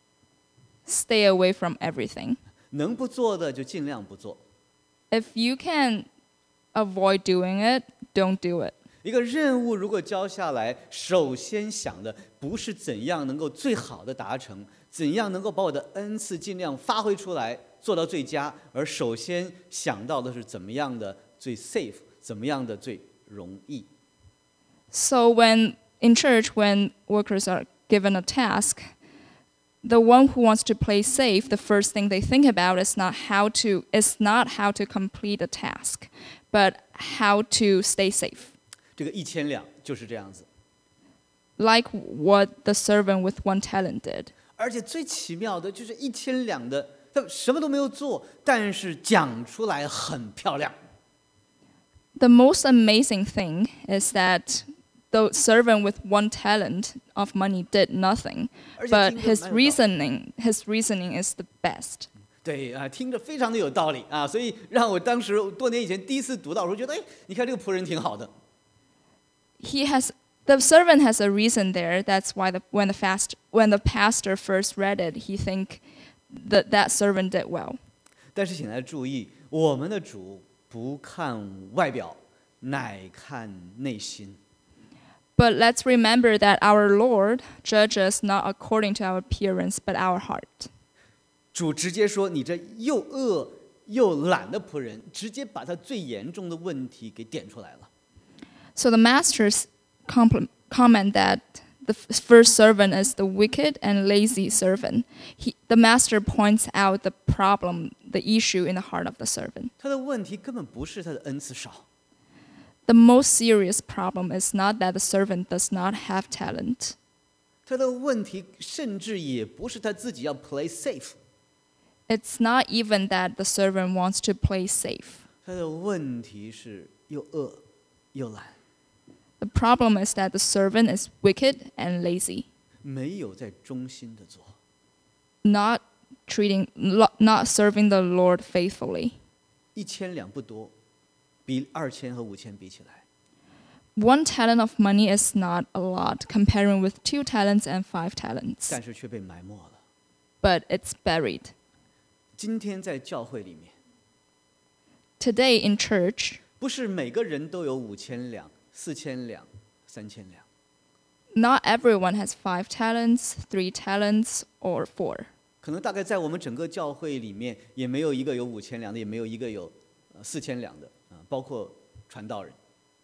stay away from everything. 能不做的就尽量不做。 If you can avoid doing it, don't do it. 一个任务如果交下来，首先想的不是怎样能够最好的达成，怎样能够把我的恩赐尽量发挥出来，做到最佳，而首先想到的是怎么样的最 safe， 怎么样的最容易。 So when in church, when workers are given a task, the one who wants to play safe, the first thing they think about is not how to is not how to complete the task, but how to stay safe. 这个一千两就是这样子。 Like what the servant with one talent did. 而且最奇妙的就是一千两的，他什么都没有做，但是讲出来很漂亮。 The most amazing thing is that the servant with one talent of money did nothing, but his reasoning, his reasoning is the best. 对啊，听着非常的有道理啊，所以让我当时多年以前第一次读到的时候，觉得哎，你看这个仆人挺好的。 He has the servant has a reason there. That's why the, when the fast when the pastor first read it, he think that that servant did well. 但是请大家注意，我们的主不看外表，乃看内心。 But let's remember that our Lord judges not according to our appearance, but our heart. 主直接说：“你这又恶又懒的仆人，直接把他最严重的问题给点出来了。” So the masters compl- comment that the f- first servant is the wicked and lazy servant. He, the master points out the problem, the issue in the heart of the servant. 他的问题根本不是他的恩赐少， The most serious problem is not that the servant does not have talent. 他的问题甚至也不是他自己要 play safe， It's not even that the servant wants to play safe. 他的问题是又恶又懒， The problem is that the servant is wicked and lazy, 没有在忠心的做。 not treating, lo- not serving the Lord faithfully. 一千两不多，比二千和五千比起来， One talent of money is not a lot comparing with two talents and five talents, 但是却被埋没了。 but it's buried. 今天在教会里面， Today in church, 不是每个人都有五千两、四千两、三千两。 not everyone has five talents, three talents, or four. 可能大概在我们整个教会里面，也没有一个有五千两的，也没有一个有呃四千两的啊，包括传道人。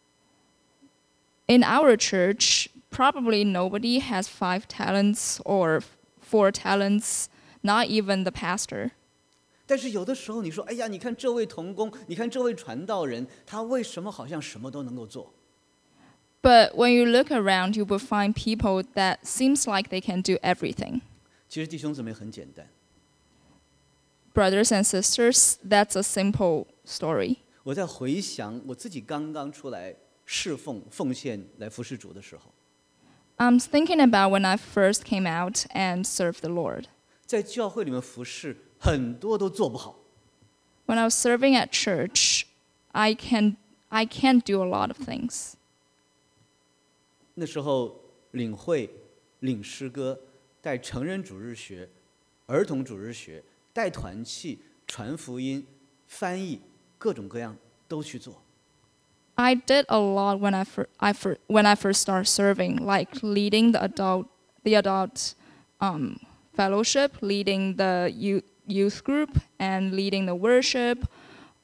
In our church, probably nobody has five talents or four talents, not even the pastor. 但是有的时候你说，哎呀，你看这位同工，你看这位传道人，他为什么好像什么都能够做？ But when you look around, you will find people that seems like they can do everything. 其实弟兄姊妹很简单， Brothers and sisters, that's a simple story. 我在回想我自己刚刚出来侍奉奉献来服侍主的时候， I'm thinking about when I first came out and served the Lord. 在教会里面服侍，很多都做不好。 When I was serving at church, I can I can't do a lot of things. 那时候领会、领诗歌、带成人主日学、儿童主日学、带团契、传福音、翻译，各种各样都去做。 I did a lot when I, fir- I fir- when I first started serving, like leading the adult the adult um, fellowship, leading the youth youth group, and leading the worship,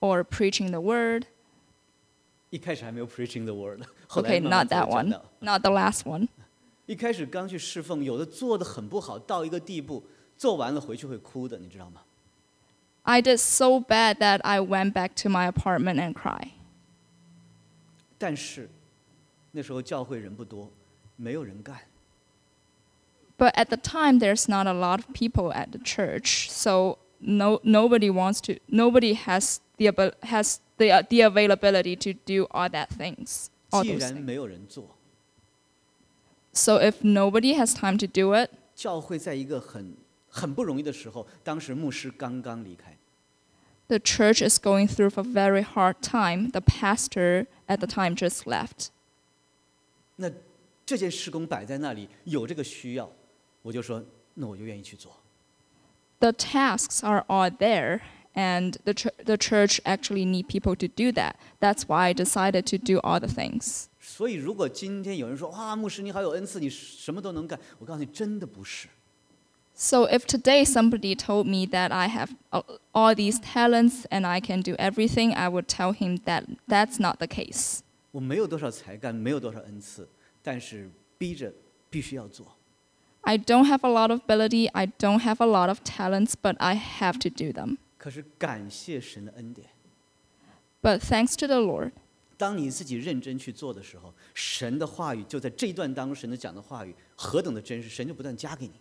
or preaching the word. 一开始还没有 preaching the word， 后来 Okay, 慢慢 not 才 that 会讲 one, 到。 not the last one. 一开始刚去侍奉，有的做的很不好，到一个地步，做完了回去会哭的，你知道吗？ I did so bad that I went back to my apartment and cried. 但是那时候教会人不多，没有人干。 But at the time, there's not a lot of people at the church, so no nobody wants to. Nobody has the abil- has the uh, the availability to do all that things. All 既 those 然 things. 没有人做， So if nobody has time to do it, 教会在一个很很不容易的时候，当时牧师刚刚离开， the church is going through a very hard time. The pastor at the time just left. 那这件事工摆在那里，有这个需要，我就说，那我就愿意去做。 The tasks are all there, and the ch- the church actually need people to do that. That's why I decided to do all the things. 所以，如果今天有人说，哇，牧师你好有恩赐，你什么都能干，我告诉你，真的不是。 So if today somebody told me that I have uh, all these talents and I can do everything, I would tell him that that's not the case. 我没有多少才干，没有多少恩赐，但是逼着必须要做。 I don't have a lot of ability, I don't have a lot of talents, but I have to do them. 可是感谢神的恩典， But thanks to the Lord, 当你自己认真去做的时候，神的话语就在这一段当中，神的讲的话语何等的真实，神就不断加给你。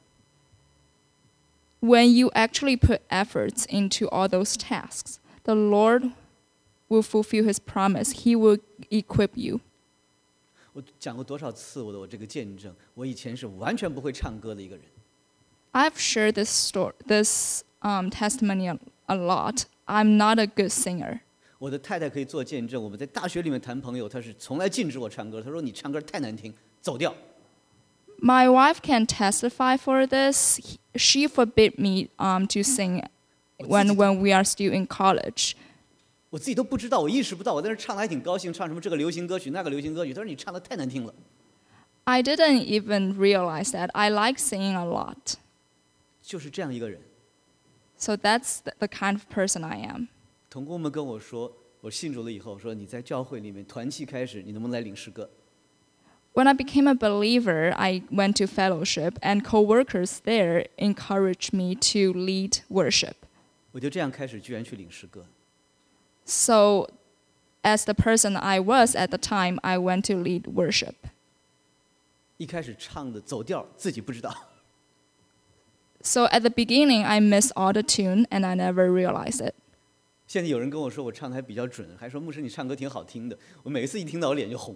when you actually put efforts into all those tasks, the Lord will fulfill his promise. He will equip you. 我讲过多少次我的我这个见证，我以前是完全不会唱歌的一个人， I've shared this story, this um, testimony a, a lot. I'm not a good singer. 我的太太可以做见证。我们在大学里面谈朋友，她是从来禁止我唱歌，她说你唱歌太难听，走掉。 My wife can testify for this. He- She forbid me um, to sing when, when we are still in college. 我自己都不知道，我意识不到，我在那唱的还挺高兴，唱什么这个流行歌曲那个流行歌曲。她说你唱的太难听了。 I didn't even realize that. I like singing a lot. 就是这样一个人。 So that's the, the kind of person I am. 同工们跟我说，我信主了以后，说你在教会里面团契开始，你能不能来领诗歌？ When I became a believer, I went to fellowship, and co-workers there encouraged me to lead worship. 我就这样开始，居然去领诗歌。 So, as the person I was at the time, I went to lead worship. 一开始唱的走调，自己不知道。 So at the beginning, I missed all the tune, and I never realized it. 现在有人跟我说我唱的还比较准，还说牧师你唱歌挺好听的。我每一次一听到我脸就红。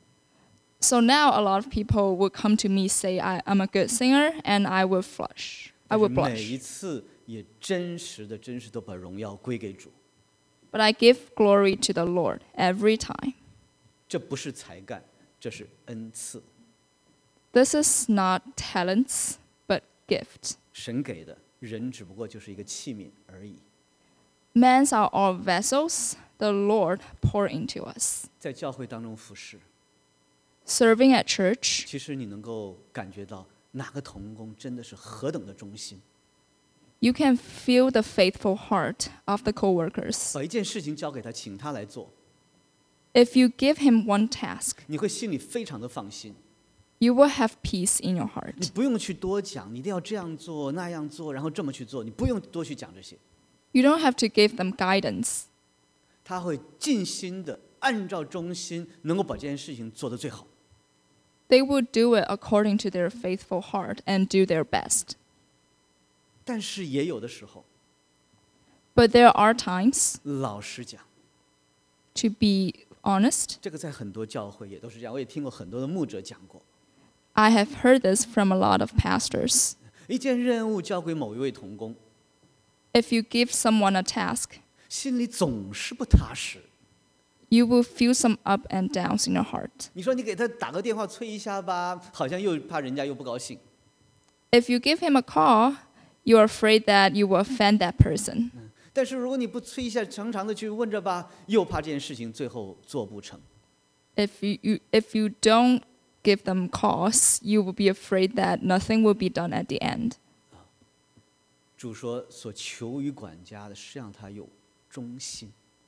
So now a lot of people would come to me say I, I'm a good singer, and I will flush. I 但 will 是每一 blush. 次也真实的、真实都把荣耀归给主。 But I give glory to the Lord every time. 这不是才干，这是恩赐， This is not talents, but gift. 神给的，人只不过就是一个器皿而已。 Men's are all vessels the Lord pour into us. 在教会当中服侍， Serving at church, 其实你能够感觉到哪个同工真的是何等的忠心， you can feel the faithful heart of the co-workers. 把一件事情交给他，请他来做， If you give him one task, 你会心里非常的放心。 you will have peace in your 你 heart. 不用去多讲，你一定要这样做那样做，然后这么去做，你不用多去讲这些。 You don't have to give them guidance. 他会尽心的按照忠心，能够把这件事情做得最好。 They will do it according to their faithful heart and do their best. 但是也有的时候， But there are times, 老实讲， to be honest, 这个在很多教会也都是这样，我也听过很多的牧者讲过。 I have heard this from a lot of pastors. 一件任务交给某一位同工， If you give someone a task, 心里总是不踏实。 you will feel some up and downs in your heart. 你说你给他打个电话催一下吧，好像又怕人家又不高兴。 If you give him a call, you are afraid that you will offend that person. 但是如果你不催一下，常常的去问着吧，又怕这件事情最后做不成。 If you, you if you don't give them calls, you will be afraid that nothing will be done at the end. 主说所求于管家的是让他有忠心。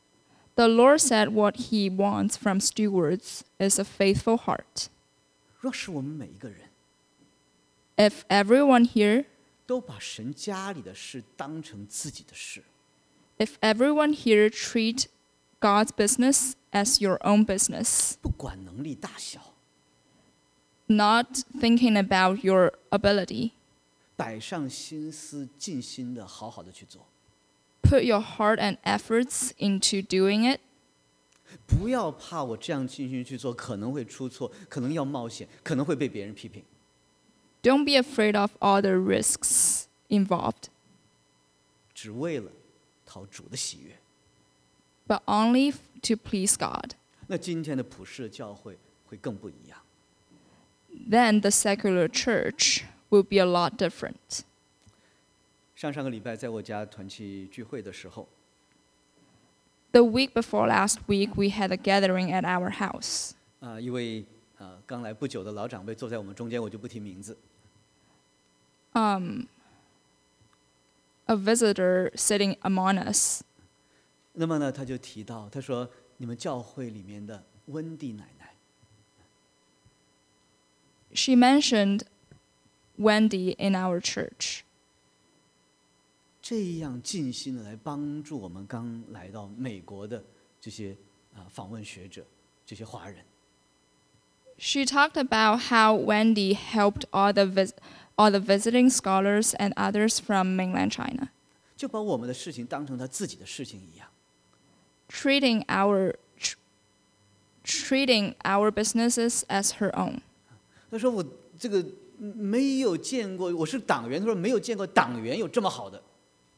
The Lord said what he wants from stewards is a faithful heart. 若是我们每一个人 If everyone here, 都把神家里的事当成自己的事， if everyone here treat God's business as your own business, 不管能力大小， not thinking about your ability, 摆上心思，尽心的好好的去做， put your heart and efforts into doing it, 不要怕我这样尽心去做可能会出错，可能要冒险，可能会被别人批评。 don't be afraid of all the risks involved, 只为了讨主的喜悦。 but only to please God. 那今天的普世教会会更不一样。 Then the secular church will be a lot different. 上上个礼拜在我家团契聚会的时候， The week before last week, we had a gathering at our house. 啊、一位啊、刚来不久的老长辈坐在我们中间，我就不提名字。 Um, a visitor sitting among us. 那么呢，他就提到，他说你们教会里面的温蒂奶奶， She mentioned Wendy in our church. 这样尽心的来帮助我们刚来到美国的这些啊、访问学者，这些华人。 She talked about how Wendy helped all the vis- all the visiting scholars and others from mainland China, 就把我们的事情当成他自己的事情一样。 treating our tr- treating our businesses as her own. 他说我这个没有见过，我是党员，他说没有见过党员有这么好的。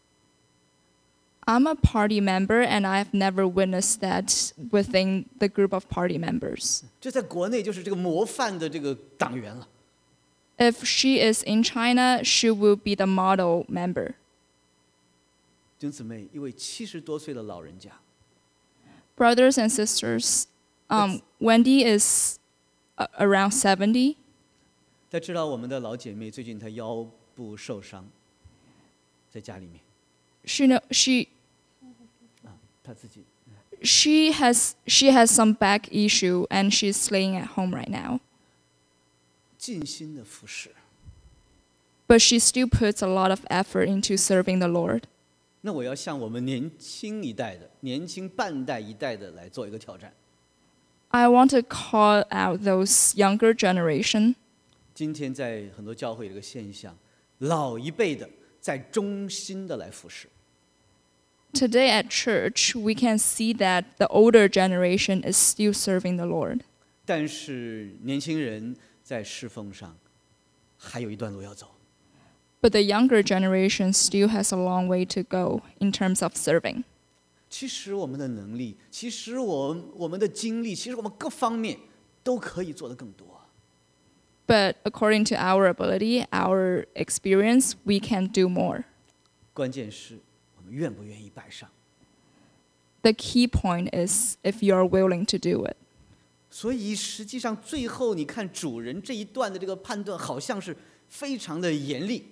I'm a party member, and I've never witnessed that within the group of party members. 这在国内就是这个模范的这个党员了。 If she is in China, she will be the model member. 弟兄姊妹，一位七十多岁的老人家， Brothers and sisters, um, Wendy is uh, around seventy. 他知道我们的老姐妹最近她腰部受伤，在家里面 She know she 啊，她自己 she has she has some back issue, and she's staying at home right now. 尽心的服侍。 But she still puts a lot of effort into serving the Lord. 那我要向我们年轻一代的、年轻半代一代的来做一个挑战。 I want to call out those younger generation. 今天在很多教会有一个现象，老一辈的在忠心的来服侍， Today at church, we can see that the older generation is still serving the Lord. 但是年轻人在侍奉上还有一段路要走。 But the younger generation still has a long way to go in terms of serving. 其实我们的能力，其实我我们的精力，其实我们各方面都可以做得更多。 But according to our ability, our experience, we can do more. 关键是我们愿不愿意摆上。 The key point is if you are willing to do it. 所以实际上最后你看主人这一段的这个判断，好像是非常的严厉。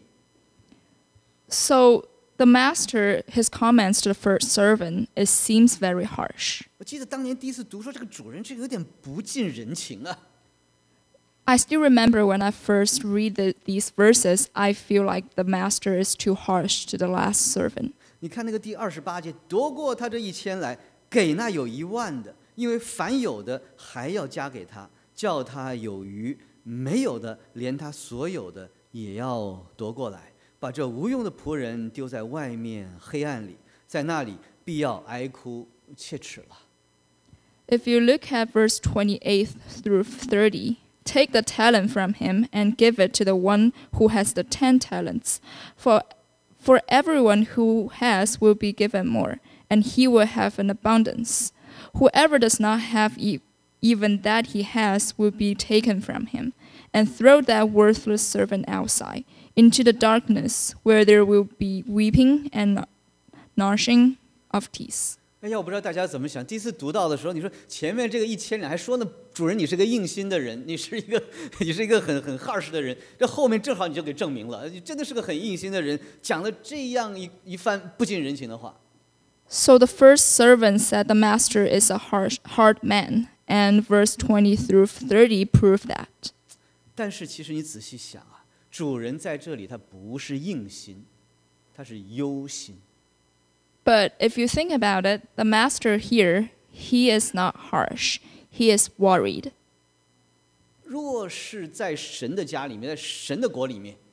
So the master, his comments to the first servant, it seems very harsh. 我记得当年第一次读说这个主人这个有点不近人情啊。 I still remember when I first read the, these verses, I feel like the master is too harsh to the last servant. 你看那个第二十八节，夺过他这一千来，给那有一万的，因为凡有的还要加给他，叫他有余；没有的，连他所有的也要夺过来，把这无用的仆人丢在外面黑暗里，在那里必要哀哭切齿了。 If you look at verse twenty-eight through thirty, take the talent from him and give it to the one who has the ten talents. For, for everyone who has will be given more, and he will have an abundance. Whoever does not have e- even that he has will be taken from him, and throw that worthless servant outside, into the darkness, where there will be weeping and gnashing of teeth. 哎呀，我不知道大家怎么想。第一次读到的时候，你说前面这个一千两还说呢，主人你是个硬心的人，你是一个你是一个很很 harsh 的人。这后面正好你就给证明了，你真的是个很硬心的人，讲了这样一一番不近人情的话。 So the first servant said the master is a harsh, hard man, and verse twenty through thirty prove that. 但是其实你仔细想啊，主人在这里他不是硬心，他是忧心。 But if you think about it, the master here, he is not harsh. He is worried. 若是在神的家里面，在神的国里面，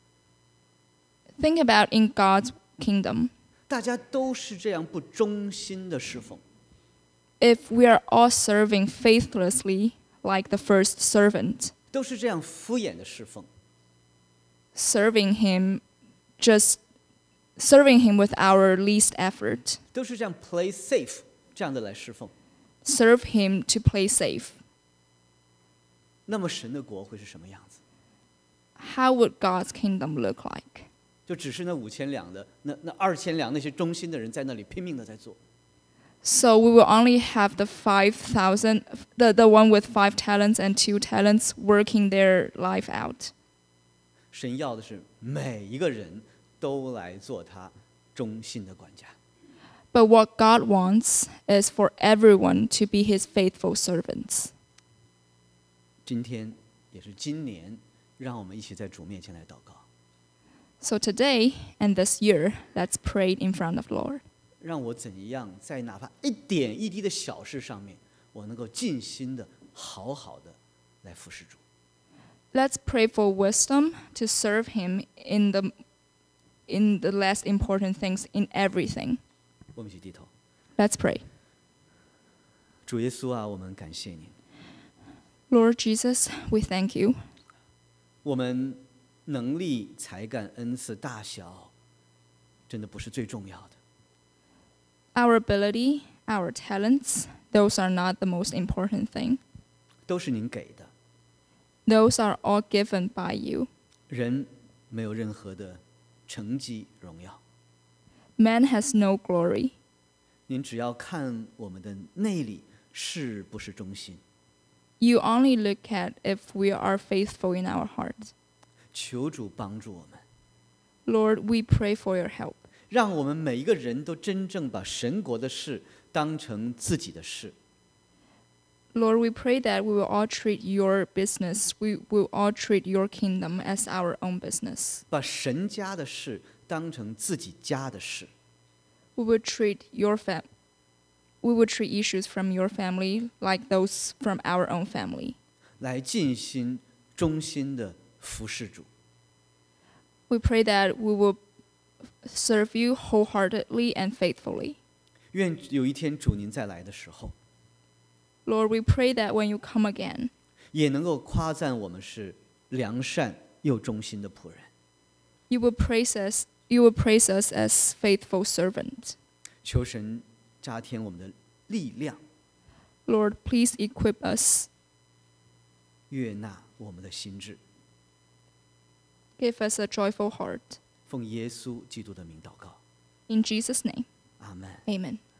Think about in God's kingdom. 大家都是这样不忠心的侍奉， If we are all serving faithlessly like the first servant, 都是这样敷衍的侍奉， serving him just serving him with our least effort, 都是这样 play safe 这样的来侍奉， serve him to play safe. 那么神的国会是什么样子？ How would God's kingdom look like? 就只是那五千两的，那那二千两那些忠心的人在那里拼命的在做。 So we will only have the five thousand, the, the one with five talents and two talents working their life out. 神要的是每一个人都来做他忠心的管家。 But what God wants is for everyone to be his faithful servants. 今天也是今年，让我们一起在主面前来祷告， So today and this year, let's pray in front of the Lord. 让我怎样在哪怕一点一滴的小事上面，我能够尽心的、好好的来服侍主。 Let's pray for wisdom to serve him in the in the less important things in everything. 我们一起低头。 Let's pray. 主耶稣啊，我们感谢你。 Lord Jesus, we thank you. 我们能力、才干、恩赐大小，真的不是最重要的。 Our ability, our talents, those are not the most important thing. 都是您给的， Those are all given by you. 人没有任何的成绩荣耀。 Man has no glory. 您只要看我们的内里是不是忠心。 You only look at if we are faithful in our hearts. 求主帮助我们， Lord, we pray for your help. 让我们每一个人都真正把神国的事当成自己的事。 Lord, we pray that we will all treat your business, we will all treat your kingdom as our own business. 把神家的事当成自己家的事。 We will treat your fam- we will treat issues from your family like those from our own family. 来尽心忠心的服侍主。 We pray that we will serve you wholeheartedly and faithfully. 愿有一天主您再来的时候， Lord, we pray that when you come again, 也能够夸赞我们是良善又忠心的仆人。 you will praise us, you will praise us as faithful servants. 求神加添我们的力量， Lord, please equip us. 悦纳我们的心志。 Give us a joyful heart. 奉耶稣基督的名祷告， In Jesus' name, 阿门。 amen.